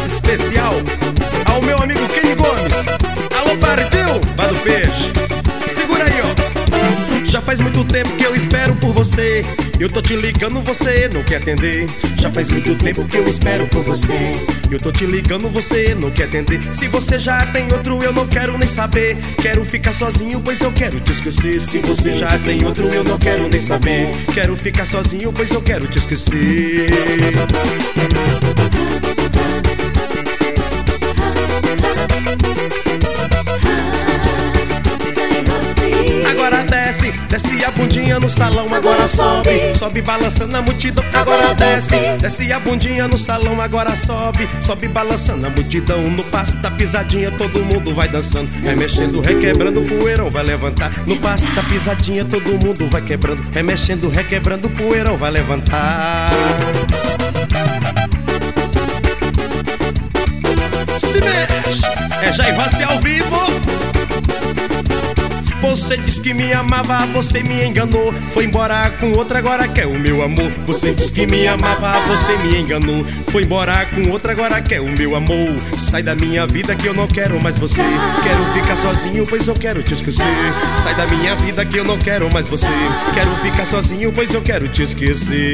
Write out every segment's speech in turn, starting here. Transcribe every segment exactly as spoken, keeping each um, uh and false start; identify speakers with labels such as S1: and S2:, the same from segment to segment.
S1: especial ao meu amigo Kenny Gomes. Alô, partiu, Vá do Peixe. Segura aí, ó. Já faz muito tempo que eu espero por você. Eu tô te ligando, você não quer atender. Já faz muito tempo que eu espero por você. Eu tô te ligando, você não quer atender. Se você já tem outro, eu não quero nem saber. Quero ficar sozinho, pois eu quero te esquecer. Se você já tem outro, eu não quero nem saber. Quero ficar sozinho, pois eu quero te esquecer. Agora desce, desce a bundinha no salão, agora sobe, sobe balançando a multidão. Agora desce, desce a bundinha no salão, agora sobe, sobe balançando a multidão. No passo da pisadinha todo mundo vai dançando, remexendo, requebrando, o poeirão vai levantar. No passo da pisadinha todo mundo vai quebrando, remexendo, requebrando, o poeirão vai levantar. Se mexe, é Jair Rossi ao vivo. Você disse que me amava, você me enganou. Foi embora com outra, agora quer o meu amor. Você disse que me amava, você me enganou. Foi embora com outra, agora quer o meu amor. Sai da minha vida que eu não quero mais você. Quero ficar sozinho, pois eu quero te esquecer. Sai da minha vida que eu não quero mais você. Quero ficar sozinho, pois eu quero te esquecer.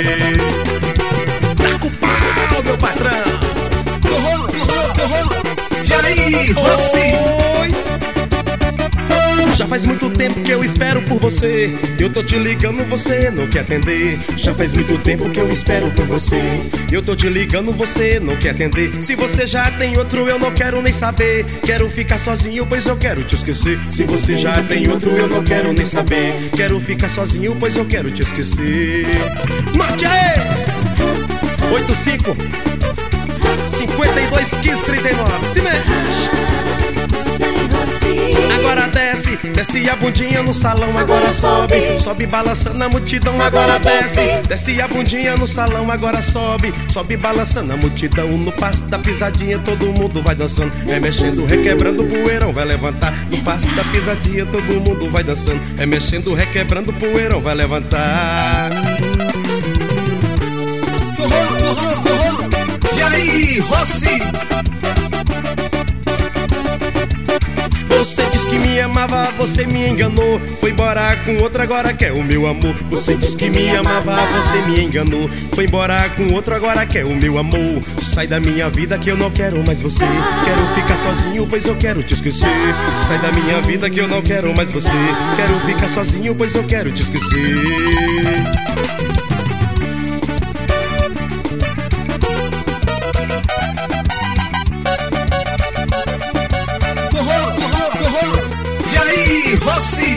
S1: Tá com pau, meu patrão. Corro, corro, corro. Jair Rossi. Já faz muito tempo que eu espero por você. Eu tô te ligando, você não quer atender. Já faz muito tempo que eu espero por você. Eu tô te ligando, você não quer atender. Se você já tem outro, eu não quero nem saber. Quero ficar sozinho, pois eu quero te esquecer. Se você já tem outro, eu não quero nem saber. Quero ficar sozinho, pois eu quero te esquecer. Note aí! oito cinco cinquenta e dois quinze trinta e nove. Se mexe! Agora desce, desce a bundinha no salão, agora sobe, sobe balançando a multidão. Agora desce, desce a bundinha no salão, agora sobe, sobe balançando a multidão. No passo da pisadinha todo mundo vai dançando, remexendo, requebrando, o poeirão vai levantar. No passo da pisadinha todo mundo vai dançando, remexendo, requebrando, o poeirão vai levantar. Forró, forró, forró, Jair Rossi. Você disse que me amava, você me enganou. Foi embora com outra, agora quer o meu amor. Você disse que me amava, você me enganou. Foi embora com outro, agora quer o meu amor. Sai da minha vida que eu não quero mais você. Quero ficar sozinho, pois eu quero te esquecer. Sai da minha vida que eu não quero mais você. Quero ficar sozinho, pois eu quero te esquecer. Jair Rossi.